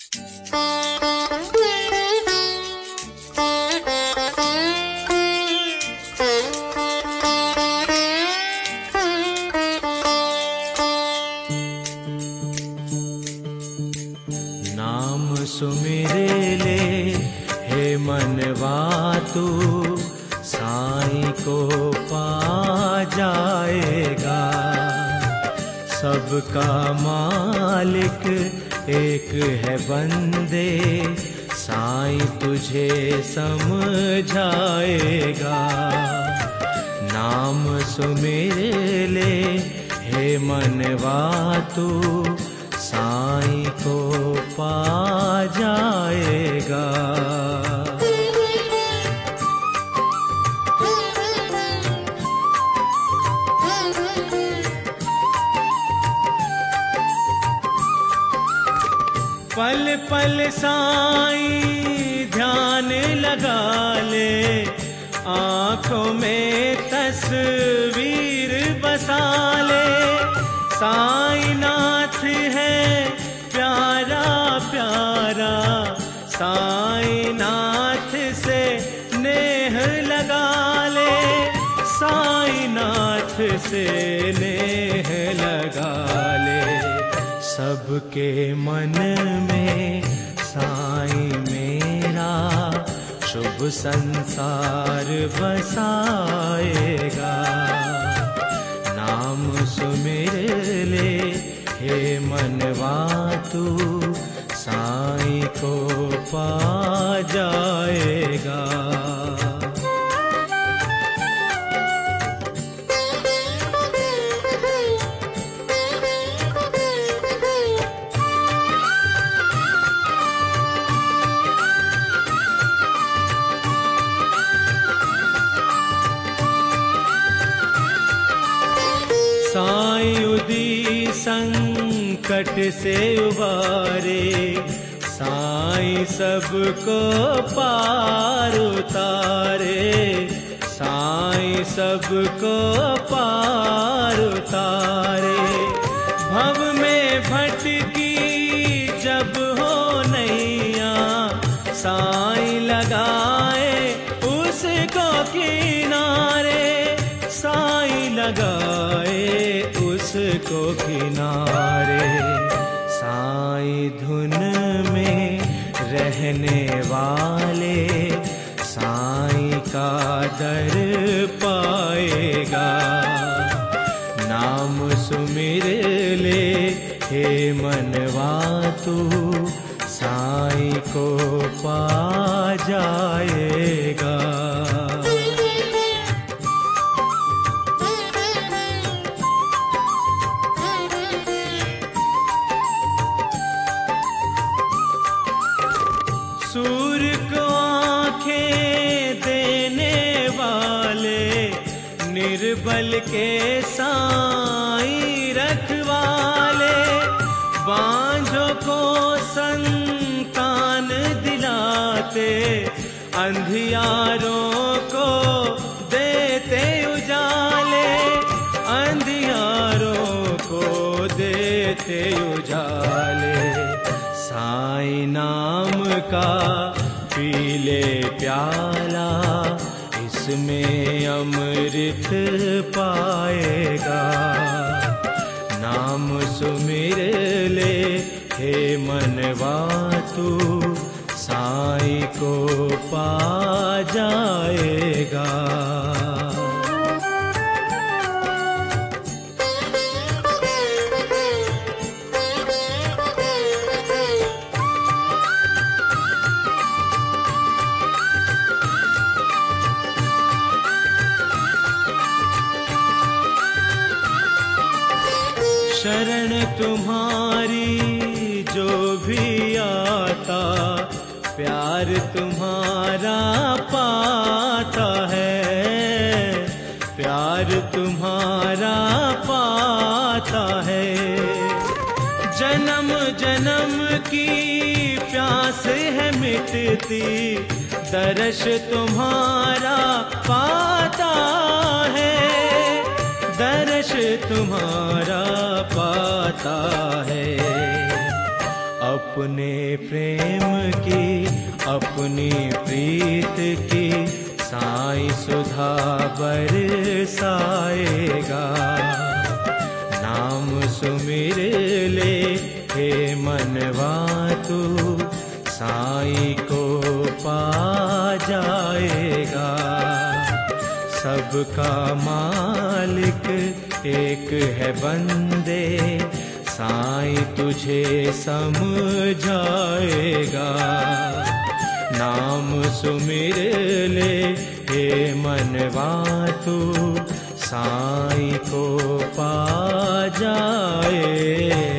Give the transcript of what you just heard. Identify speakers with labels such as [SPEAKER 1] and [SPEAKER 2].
[SPEAKER 1] नाम सुमिरे ले हे मनवा तू, साईं को पा जाएगा। सबका मालिक एक है बंदे, साईं तुझे समझाएगा। नाम सुमिर ले हे मनवा तू, साईं को पा जाएगा। पल पल साईं ध्यान लगा ले, आँखों में तस्वीर बसा ले। साईं नाथ है प्यारा प्यारा, साईं नाथ से नेह लगा ले। साईं नाथ से नेह लगा ले। सबके मन में साईं मेरा शुभ संसार बसाएगा। नाम सुमिर ले हे मनवा तू, साईं को पा जाएगा। साईं उदी संकट से उबारे, साईं सबको पार उतारे। साईं सबको पार उतारे। भव में भटकी जब हो नैया, साईं लगाए उसको किनारे। साईं लगाए उसको किनारे। साईं धुन में रहने वाले, साईं का दर पाएगा। नाम सुमिर ले हे मनवा तू, साईं को पा जाएगा। सूर्य को आँखें देने वाले, निर्बल के साईं रखवाले। बांझों को संतान दिलाते, अंधियारों को देते उजाले। अंधियारों को देते उजाले। साईं नाम का पी ले प्याला, इसमें अमृत पाएगा। नाम सुमिर ले हे मनवा तू, साईं को पा जाएगा। शरण तुम्हारी जो भी आता, प्यार तुम्हारा पाता है। प्यार तुम्हारा पाता है। जन्म जन्म की प्यास है मिटती, दर्श तुम्हारा पाता है। दर्श तुम्हारा पाता है। अपने प्रेम की अपनी प्रीत की साईं सुधा बरसाएगा। नाम सुमिर ले हे मनवा तू साईं को पा जाएगा। सबका मालिक एक है बंदे साईं तुझे समझाएगा। नाम सुमिर ले हे मनवा तू साईं को पा जाएगा।